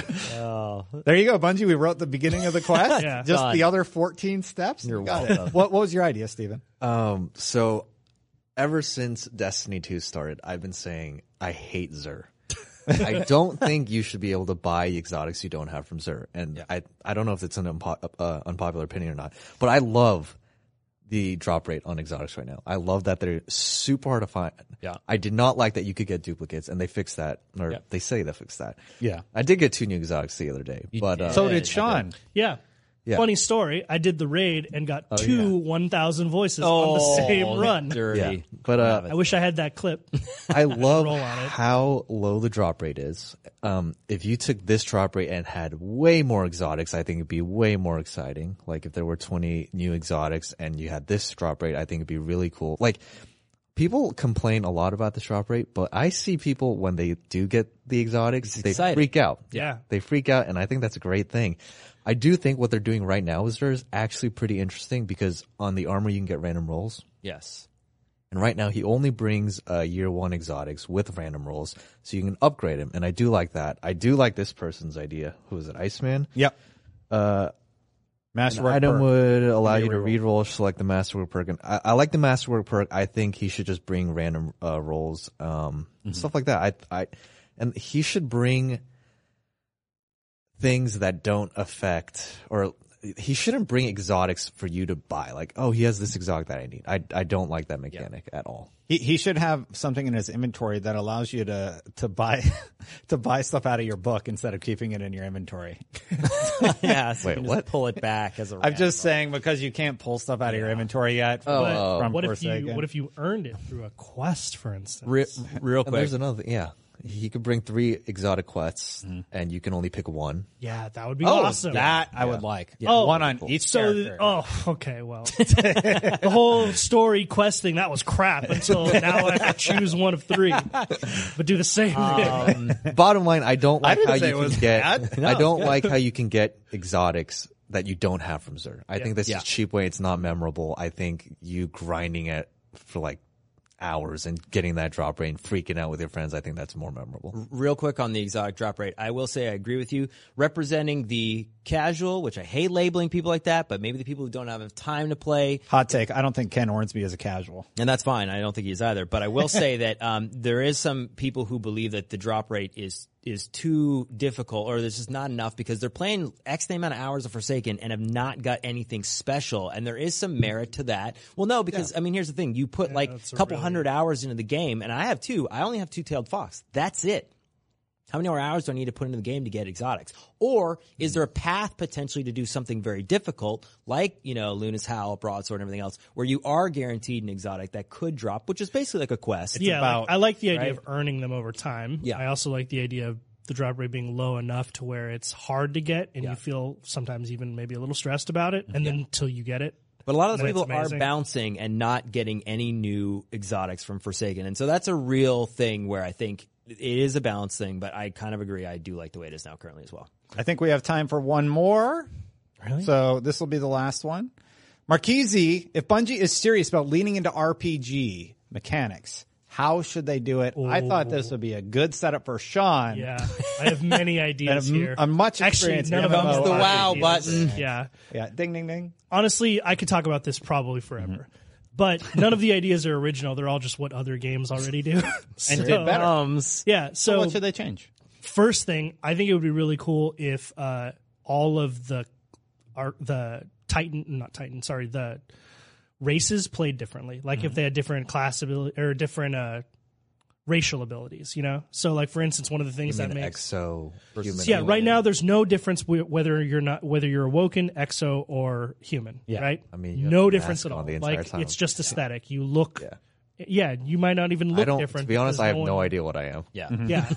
There you go, Bungie. We wrote the beginning of the quest. Yeah. Just Done. the other fourteen steps. You're Got welcome. it. What, what was your idea, Steven? Um, so ever since Destiny two started, I've been saying I hate Xur. I don't think you should be able to buy exotics you don't have from Xur. And I, I don't know if it's an unpo- uh, unpopular opinion or not, but I love the drop rate on exotics right now. I love that they're super hard to find. Yeah. I did not like that you could get duplicates, and they fixed that, or Yeah. they say they fixed that. Yeah. I did get two new exotics the other day, but uh, So Yeah, did Sean. Yeah. Yeah. Funny story. I did the raid and got Oh, two yeah. one thousand voices on the same run. Dirty. yeah, but uh, I wish I had that clip. I love Roll on it. how low the drop rate is. Um, if you took this drop rate and had way more exotics, I think it'd be way more exciting. Like if there were twenty new exotics and you had this drop rate, I think it'd be really cool. Like people complain a lot about this drop rate, but I see people when they do get the exotics, they exciting. freak out. Yeah. They freak out, and I think that's a great thing. I do think what they're doing right now is is actually pretty interesting because on the armor you can get random rolls. Yes. And right now, he only brings uh, year one exotics with random rolls, so you can upgrade him. And I do like that. I do like this person's idea. Who is it? Iceman? Yep. Uh, Masterwork an item perk. would allow Give you me to a reroll, select the Masterwork perk. And I, I like the Masterwork perk. I think he should just bring random uh, rolls, um, stuff like that. I, I, and he should bring things that don't affect, or he shouldn't bring exotics for you to buy. Like, oh, he has this exotic that I need. I I don't like that mechanic yeah. at all. He he should have something in his inventory that allows you to to buy to buy stuff out of your book instead of keeping it in your inventory. yeah, so Wait, you can what? Just pull it back as a. I'm just book. saying because you can't pull stuff out of your inventory yet. Oh, from, oh. from What if Forsaken. you what if you earned it through a quest, for instance? Re- real And quick. there's another. Yeah, he could bring three exotic quests, Mm-hmm. and you can only pick one. Yeah, that would be Oh, awesome. that I would like. Oh, one on each So, character. oh, okay, well, the whole story quest thing, that was crap until now I have to choose one of three, but do the same thing. Um, bottom line, I don't like didn't how say you it can was get. bad. I don't like how you can get exotics that you don't have from Xur. I think that's Yeah. a cheap way. It's not memorable. I think you grinding it for like hours and getting that drop rate and freaking out with your friends, I think that's more memorable. Real quick on the exotic drop rate, I will say I agree with you. Representing the casual, which I hate labeling people like that, but maybe the people who don't have time to play, Hot take. I don't think Ken Ornsby is a casual. and that's fine. I don't think he is either. But I will say that um, there is some people who believe that the drop rate is is too difficult, or there's just not enough because they're playing X amount of hours of Forsaken and have not got anything special. And there is some merit to that. Well, no, because I mean, here's the thing: you put like that's a a couple really- hundred hours into the game, and I have two. I only have two-tailed fox. That's it. How many more hours do I need to put into the game to get exotics? Or is there a path potentially to do something very difficult, like, you know, Luna's Howl, Broadsword, and everything else, where you are guaranteed an exotic that could drop, which is basically like a quest. yeah, about- like, I like the idea right? of earning them over time. Yeah. I also like the idea of the drop rate being low enough to where it's hard to get, and Yeah. you feel sometimes even maybe a little stressed about it, and then until you get it. But a lot of those That's people are amazing. bouncing and not getting any new exotics from Forsaken. And so that's a real thing where I think it is a balance thing, but I kind of agree. I do like the way it is now currently as well. I think we have time for one more. Really? So this will be the last one. Marchese, if Bungie is serious about leaning into R P G mechanics, how should they do it? I thought this would be a good setup for Sean. Yeah, I have many ideas And a- here. a much Actually, experience none in of them M M O are The R P wow Gs. button. Yeah. Yeah. Ding, ding, ding. Honestly, I could talk about this probably forever. But none of the ideas are original. They're all just what other games already do. And did better. Ums. Yeah. So, So, what should they change? first thing, I think it would be really cool if uh, all of the art, the Titan, not Titan, sorry, the races played differently. Like if they had different class ability or different uh, racial abilities, you know? So like for instance, one of the things I that mean, makes exo human. yeah, right now there's no difference w- whether you're not whether you're awoken, exo, or human. Yeah. Right? I mean, you have no the difference mask at on all. the entire Like time. it's just aesthetic. You look. Yeah. Yeah, you might not even look I don't. different. To be honest, because I have no no one- idea what I am. Yeah. Yeah,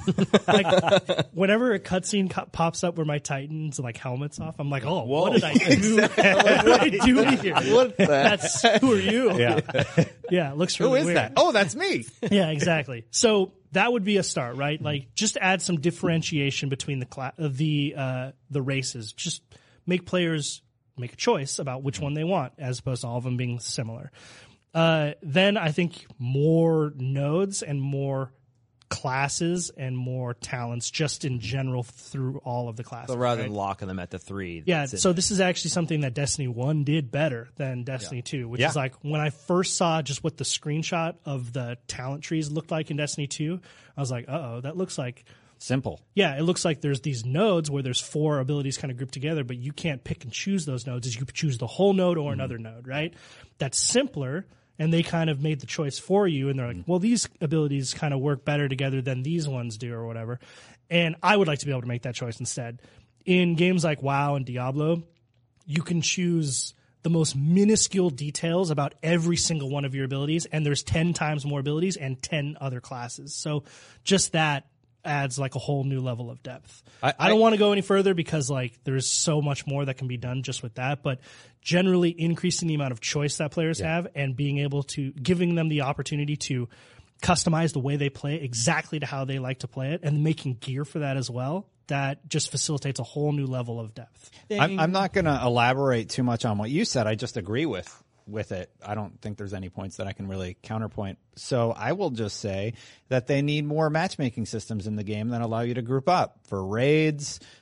like whenever a cutscene co- pops up where my Titans like helmets off, I'm like, oh, what did I do? what did I do here? What the? That's who are you? Yeah. Yeah, it looks Who really is weird. that? Oh, that's me. Yeah, exactly. So that would be a start, right? Like just add some differentiation between the cla- uh, the uh, the races. Just make players make a choice about which one they want, as opposed to all of them being similar. Uh, then I think more nodes and more classes and more talents just in general through all of the classes. So rather right? than locking them at the three. Yeah, that's it. so this is actually something that Destiny one did better than Destiny two, which Yeah. is like when I first saw just what the screenshot of the talent trees looked like in Destiny two, I was like, uh-oh, that looks like, Simple. yeah, it looks like there's these nodes where there's four abilities kind of grouped together, but you can't pick and choose those nodes. As you could choose the whole node or another node, right? That's simpler, and they kind of made the choice for you, and they're like, well, these abilities kind of work better together than these ones do or whatever. And I would like to be able to make that choice instead. In games like WoW and Diablo, you can choose the most minuscule details about every single one of your abilities, and there's ten times more abilities and ten other classes. So just that adds like a whole new level of depth. I, I don't want to go any further because like there's so much more that can be done just with that, but generally increasing the amount of choice that players have and being able to giving them the opportunity to customize the way they play exactly to how they like to play it and making gear for that as well. That just facilitates a whole new level of depth. I'm, I'm not going to elaborate too much on what you said. I just agree with with it. I don't think there's any points that I can really counterpoint. So I will just say that they need more matchmaking systems in the game that allow you to group up for raids,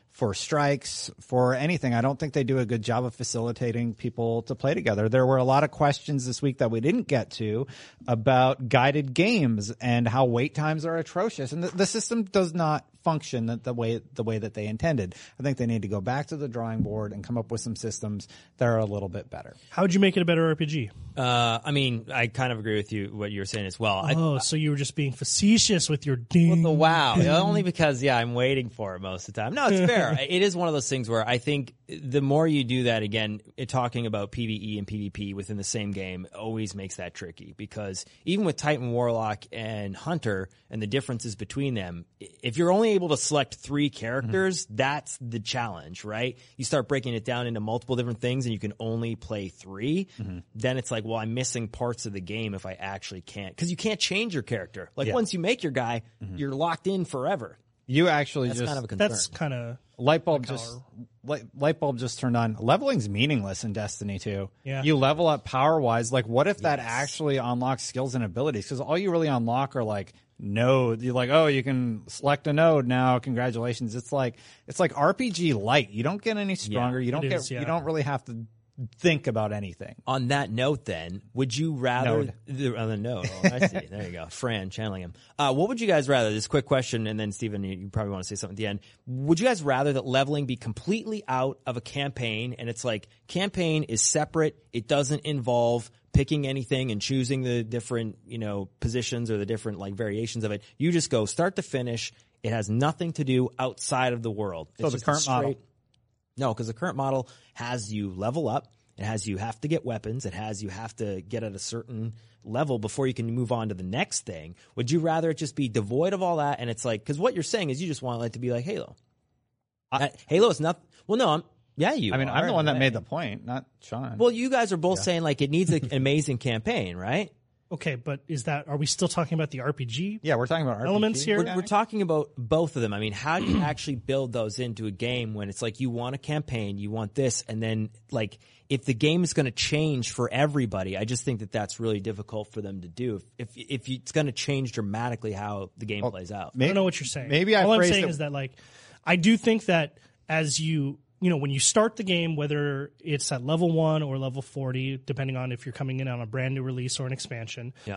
for strikes, for anything. I don't think they do a good job of facilitating people to play together. There were a lot of questions this week that we didn't get to about guided games and how wait times are atrocious. And the, the system does not function the, the way the way that they intended. I think they need to go back to the drawing board and come up with some systems that are a little bit better. How would you make it a better R P G? Uh, I mean, I kind of agree with you what you were saying as well. Oh, I, so you were just being facetious with your ding. With the wow. Only because, yeah, I'm waiting for it most of the time. No, it's fair. It is one of those things where I think the more you do that, again, it, talking about PvE and PvP within the same game always makes that tricky, because even with Titan Warlock and Hunter and the differences between them, if you're only able to select three characters, mm-hmm. that's the challenge, right? You start breaking it down into multiple different things and you can only play three. Mm-hmm. Then it's like, well, I'm missing parts of the game if I actually can't. Because you can't change your character. Like, yeah. once you make your guy, mm-hmm. you're locked in forever. You actually that's just kind of a concern. That's kind of light bulb just light, light bulb just turned on. Leveling's meaningless in Destiny two. Yeah. You level up power wise. Like, what if yes. that actually unlocks skills and abilities? Because all you really unlock are like node. You're like, oh, you can select a node now. Congratulations. It's like it's like R P G light. You don't get any stronger. Yeah, you don't get. Is, yeah. You don't really have to think about anything. On that note, then, would you rather Node. The, on the note? Oh, I see. There you go, Fran channeling him. Uh, what would you guys rather? This quick question, and then Steven, you, you probably want to say something at the end. Would you guys rather that leveling be completely out of a campaign, and it's like campaign is separate, it doesn't involve picking anything and choosing the different, you know, positions or the different like variations of it. You just go start to finish. It has nothing to do outside of the world. So it's the just current straight, model. No, because the current model has you level up. It has you have to get weapons. It has you have to get at a certain level before you can move on to the next thing. Would you rather it just be devoid of all that? And it's like, because what you're saying is you just want it to be like Halo. I, uh, Halo is not. Well, no, I'm. Yeah, you. I mean, are, I'm the one that right? made the point, not Sean. Well, you guys are both yeah. saying like it needs an amazing campaign, right? Okay, but is that, are we still talking about the R P G? Yeah, we're talking about R P G elements here. We're, we're talking about both of them. I mean, how do you actually build those into a game when it's like you want a campaign, you want this, and then like if the game is going to change for everybody, I just think that that's really difficult for them to do. If if, if you, it's going to change dramatically how the game well, plays out. Maybe, I don't know what you're saying. Maybe I all I'm phrased saying it. is that like I do think that as you. You know, when you start the game, whether it's at level one or level forty, depending on if you're coming in on a brand new release or an expansion, yeah.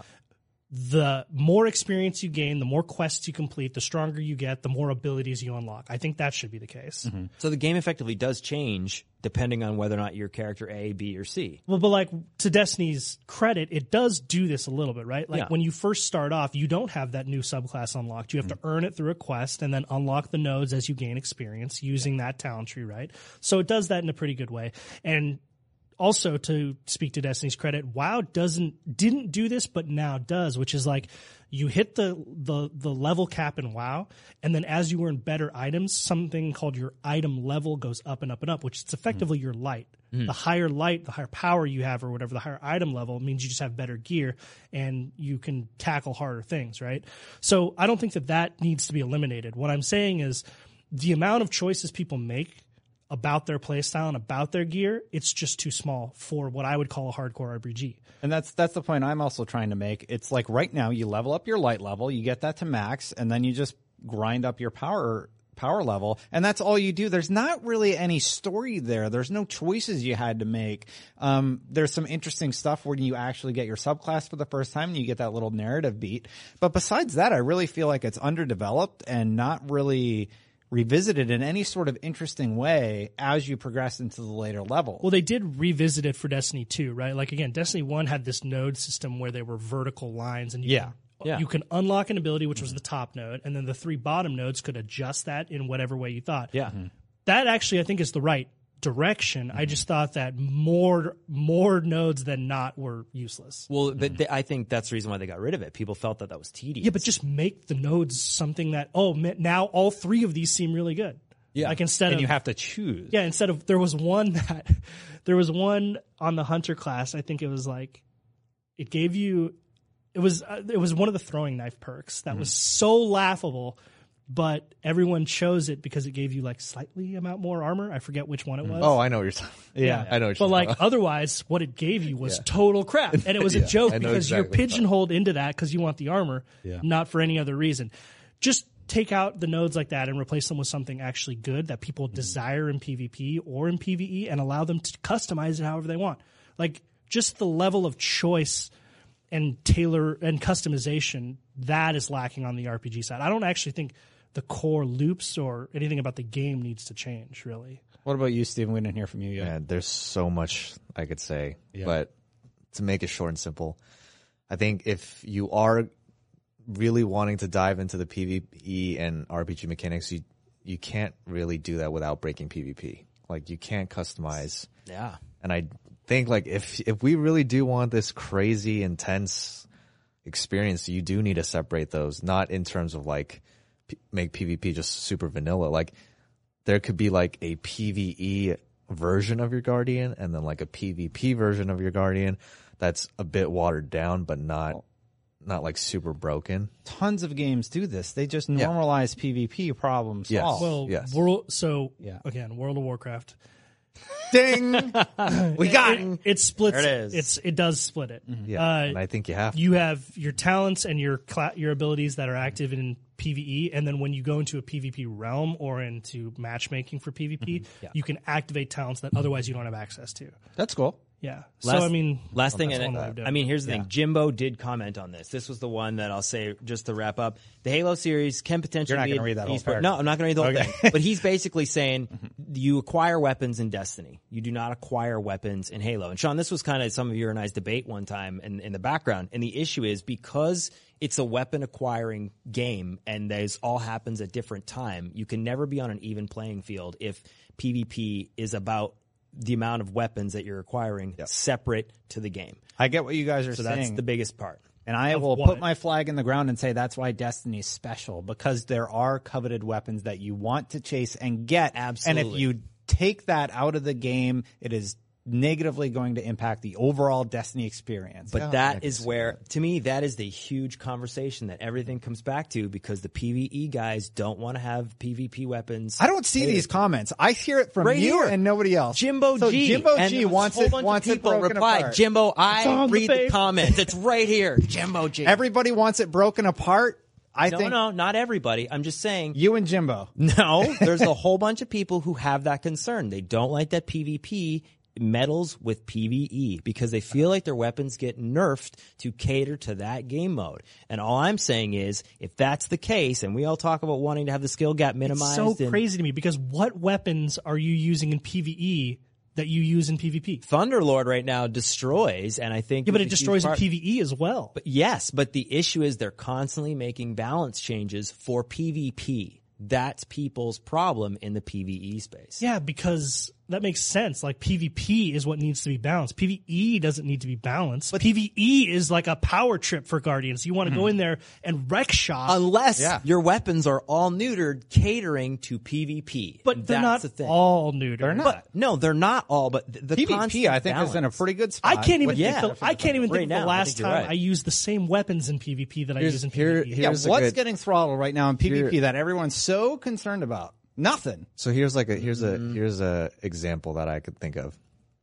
the more experience you gain, the more quests you complete, the stronger you get, the more abilities you unlock. I think that should be the case. Mm-hmm. So the game effectively does change depending on whether or not you're character A, B, or C. Well, but like to Destiny's credit, it does do this a little bit, right? Like yeah. when you first start off, you don't have that new subclass unlocked. You have mm-hmm. to earn it through a quest and then unlock the nodes as you gain experience using that talent tree, right? So it does that in a pretty good way. And also, to speak to Destiny's credit, WoW doesn't didn't do this, but now does, which is like you hit the the the level cap in WoW, and then as you earn better items, something called your item level goes up and up and up, which is effectively mm. your light. Mm. The higher light, the higher power you have, or whatever, the higher item level means you just have better gear and you can tackle harder things, right? So I don't think that that needs to be eliminated. What I'm saying is the amount of choices people make about their playstyle and about their gear, it's just too small for what I would call a hardcore R P G. And that's that's the point I'm also trying to make. It's like right now you level up your light level, you get that to max, and then you just grind up your power power level, and that's all you do. There's not really any story there. There's no choices you had to make. Um, there's some interesting stuff when you actually get your subclass for the first time and you get that little narrative beat. But besides that, I really feel like it's underdeveloped and not really revisited in any sort of interesting way as you progress into the later levels. Well, they did revisit it for Destiny two, right? Like, again, Destiny one had this node system where they were vertical lines, and you, yeah. can, yeah. you can unlock an ability, which was the top node, and then the three bottom nodes could adjust that in whatever way you thought. Yeah. Mm-hmm. That actually, I think, is the right direction. Mm-hmm. I just thought that more more nodes than not were useless. Well, mm-hmm. but they, I think that's the reason why they got rid of it. People felt that that was tedious. Yeah, but just make the nodes something that, oh, now all three of these seem really good. Yeah. Like instead and of, you have to choose. Yeah, instead of, there was one that, there was one on the Hunter class, I think it was like, it gave you, it was, uh, it was one of the throwing knife perks that mm-hmm. was so laughable, but everyone chose it because it gave you like slightly amount more armor. I forget which one it was. Oh, I know what you're talking about. Yeah. I know what But you're like talking about. otherwise, what it gave you was Yeah. total crap. And it was Yeah, a joke I know because exactly you're what you're pigeonholed into that because you want the armor, Yeah. not for any other reason. Just take out the nodes like that and replace them with something actually good that people mm-hmm. desire in PvP or in PvE, and allow them to customize it however they want. Like, just the level of choice and tailor and customization, that is lacking on the R P G side. I don't actually think the core loops or anything about the game needs to change, really. What about you, Steven? We didn't hear from you yet. Yeah, there's so much I could say, yeah. but to make it short and simple, I think if you are really wanting to dive into the PvE and R P G mechanics, you you can't really do that without breaking PvP. Like, you can't customize. Yeah. And I think, like, if if we really do want this crazy, intense experience, you do need to separate those, not in terms of, like, p- make PvP just super vanilla. Like, there could be, like, a PvE version of your Guardian and then, like, a PvP version of your Guardian that's a bit watered down but not not, like, super broken. Tons of games do this. They just normalize yeah. PvP problems. Yes. Well, yes. World, so, yeah. again, World of Warcraft. Ding! We got it. it. It, it splits. There it is. It's, it does split it. Mm-hmm. Yeah, uh, and I think you have to. You have your talents and your cla- your abilities that are active in PvE, and then when you go into a PvP realm or into matchmaking for PvP, mm-hmm. yeah. you can activate talents that otherwise you don't have access to. That's cool. Yeah. Last, so, I mean, last thing, and I, I mean, here's the yeah. thing. Jimbo did comment on this. This was the one that I'll say just to wrap up. The Halo series can potentially You're not be. You're not going to read that whole No, I'm not going to read the whole okay. thing. But he's basically saying you acquire weapons in Destiny. You do not acquire weapons in Halo. And Sean, this was kind of some of your and I's debate one time in, in the background. And the issue is because it's a weapon acquiring game and this all happens at different time, you can never be on an even playing field if PvP is about the amount of weapons that you're acquiring yep. separate to the game. I get what you guys are so saying. That's the biggest part. And I will what? put my flag in the ground and say that's why Destiny's special, because there are coveted weapons that you want to chase and get. Absolutely. And if you take that out of the game, it is negatively going to impact the overall Destiny experience. But yeah, that is where, to me, that is the huge conversation that everything comes back to, because the PvE guys don't want to have PvP weapons. I don't see Hated. these comments. I hear it from right you here. and nobody else. Jimbo so G. Jimbo and G wants a it, whole bunch wants of it people broken replied, apart. Jimbo, I read the, the comments. It's right here. Jimbo G. Everybody wants it broken apart. I no, think no, not everybody. I'm just saying. You and Jimbo. No, there's a whole bunch of people who have that concern. They don't like that PvP meddles with PvE because they feel like their weapons get nerfed to cater to that game mode. And all I'm saying is, if that's the case, and we all talk about wanting to have the skill gap minimized. It's so and crazy to me, because what weapons are you using in PvE that you use in PvP? Thunderlord right now destroys, and I think... Yeah, but it destroys in PvE as well. But yes, but the issue is they're constantly making balance changes for PvP. That's people's problem in the PvE space. Yeah, because that makes sense. Like, PvP is what needs to be balanced. PvE doesn't need to be balanced. But PvE is like a power trip for Guardians. You want to mm-hmm. go in there and wreck shop. Unless yeah. your weapons are all neutered, catering to PvP. But they're That's not the thing. all neutered. They're not. But, no, they're not all, but the, the PvP, I think, balance. is in a pretty good spot. I can't even yeah, think the, I can't even right think now, the last I time right. I used the same weapons in PvP that Here's, I use in here, PvE. Yeah, here's what's good, getting throttled right now in PvP here, that everyone's so concerned about? Nothing. So here's like a here's a here's a example that I could think of.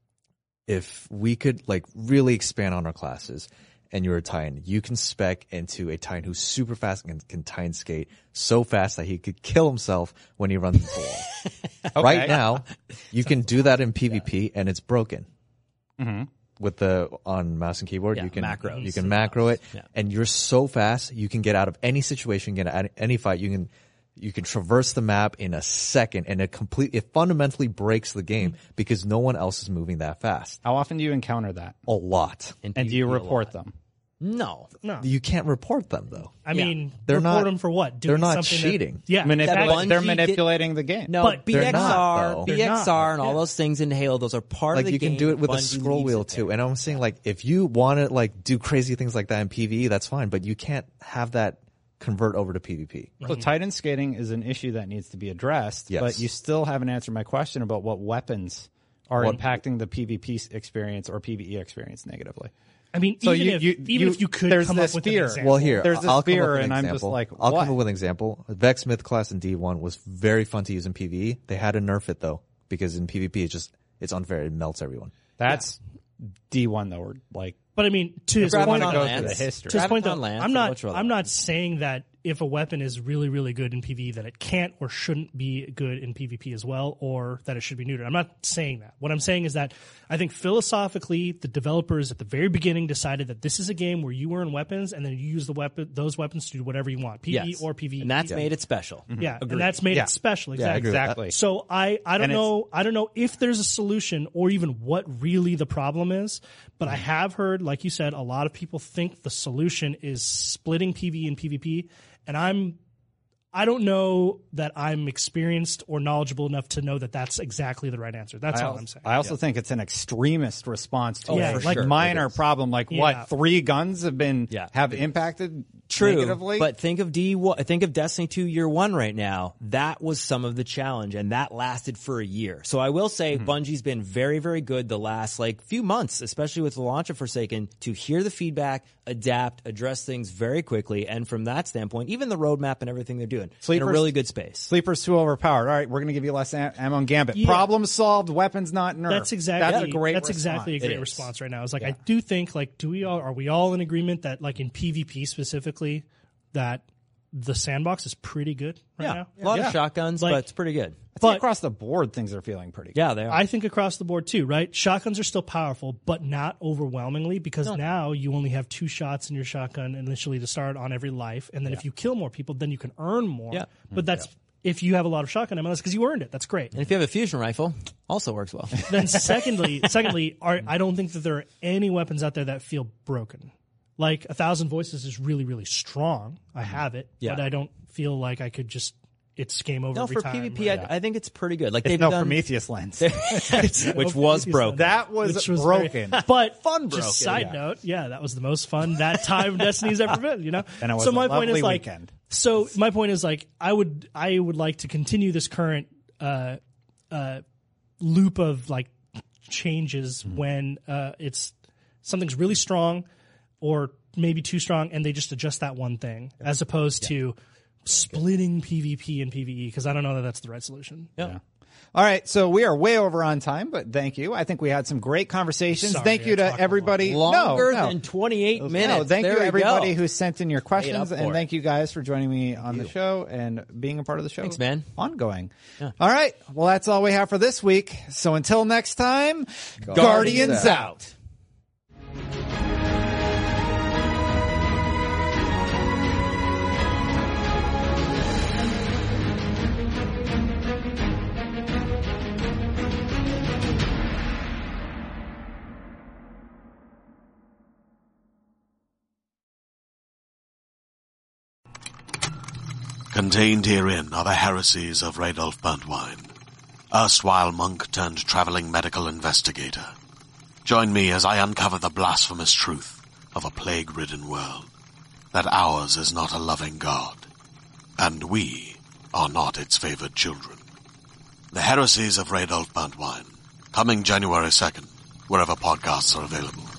If we could like really expand on our classes, and you're a Titan, you can spec into a Titan who's super fast and can, can Titan skate so fast that he could kill himself when he runs into the wall. Okay. Right now, you can do that in PvP, yeah. and it's broken. Mm-hmm. With the on mouse and keyboard, yeah, you can macros. you can macro it, yeah. and you're so fast you can get out of any situation, get out of any fight. You can you can traverse the map in a second, and it complete it fundamentally breaks the game because no one else is moving that fast. How often do you encounter that? A lot, In and do you PvP report them? No. No. you can't report them though. I Yeah. mean, They're report not- them for what? they're Doing not something cheating. That, yeah, Manipula- exactly. they're Bungie manipulating the game. No, But they're B X R, not, though. They're not. B X R, and all Yeah. those things in Halo, those are part Like of the you game. can do it with a Bungie scroll leaves wheel it too. there. And I'm saying like if you want to like do crazy things like that in PvE, that's fine, but you can't have that convert over to PvP. So Titan skating is an issue that needs to be addressed, Yes. but you still haven't answered my question about what weapons are What- impacting the PvP experience or PvE experience negatively. I mean, So even you- if you- even you- if you could there's come this up with fear. an example. Well, here There's this I'll come fear, up with an and I'm example. just like, I'll what? come up with an example. Vex Smith class in D one was very fun to use in PvE. They had to nerf it though because in PvP it's just it's unfair. It melts everyone. That's D one though, or like. But I mean, to his Grab point, it on go Lance. through the history. to his Grab it point though, on Lance I'm and not. let's roll I'm it. not saying that if a weapon is really, really good in PvE, that it can't or shouldn't be good in PvP as well, or that it should be neutered. I'm not saying that. What I'm saying is that I think philosophically, the developers at the very beginning decided that this is a game where you earn weapons, and then you use the weapon, those weapons to do whatever you want, PvE Yes. or PvE. And that's made it special. Yeah, Agreed. and that's made Yeah. it special. Yeah, I Exactly. agree with that. Exactly. So I, I don't And it's- know I don't know if there's a solution or even what really the problem is, but I have heard, like you said, a lot of people think the solution is splitting PvE and PvP, and I'm I don't know that I'm experienced or knowledgeable enough to know that that's exactly the right answer. That's I all al- I'm saying. I also think it's an extremist response to Oh, a yeah, for like sure. minor It is. problem. Like Yeah. what three guns have been Yeah. have impacted True, negatively. but think of D. Think of Destiny two Year One right now. That was some of the challenge, and that lasted for a year. So I will say, Mm-hmm. Bungie's been very, very good the last like few months, especially with the launch of Forsaken, to hear the feedback, adapt, address things very quickly, and from that standpoint, even the roadmap and everything they're doing in a Sleepers- really good space. Sleeper's too overpowered. All right, we're going to give you less am- ammo on Gambit. Yeah. Problem solved. Weapons not nerfed. That's exactly That's a great. That's response. exactly a It great is. response right now. It's like I do think like do we all are we all in agreement that like in PvP specifically that the sandbox is pretty good right Yeah, now? a lot Yeah. of shotguns, Like- but it's pretty good. I think But- across the board, things are feeling pretty good. Yeah, they are. I think across the board too, right? Shotguns are still powerful, but not overwhelmingly because now you only have two shots in your shotgun initially to start on every life, and then if you kill more people, then you can earn more. Yeah. But that's if you have a lot of shotgun ammo, that's because you earned it. That's great. and if you have a fusion rifle, also works well. Then secondly, secondly, are, I don't think that there are any weapons out there that feel broken. Like a thousand voices is really, really strong. I have it, Yeah. but I don't feel like I could just. It's game over No, every for time. PvP, I, I think it's pretty good. Like It's they've no done, Prometheus lens. which was broken. That was, Which was very- broken. but Fun just broken, side yeah. note, yeah, that was the most fun that time Destiny's ever been. You know, And it was so a my point is lovely like, weekend. so my point is like, I would, I would like to continue this current uh, uh, loop of like changes Mm-hmm. when uh, it's something's really strong or maybe too strong, and they just adjust that one thing, as opposed to splitting PvP and PvE, because I don't know that that's the right solution. Yeah. All right, so we are way over on time, but thank you. I think we had some great conversations. Sorry, thank you I to talked a everybody. Longer no, no. than twenty-eight minutes. No, thank There you we everybody go. who sent in your questions, up and for thank you guys for joining me on the show and being a part of the show. Thanks, man. Ongoing. All right, well that's all we have for this week. So until next time, Guardians, Guardians out. Contained herein are the heresies of Radolf Burntwine, erstwhile monk turned traveling medical investigator. Join me as I uncover the blasphemous truth of a plague-ridden world, that ours is not a loving God, and we are not its favored children. The heresies of Radolf Burntwine, coming January second, wherever podcasts are available.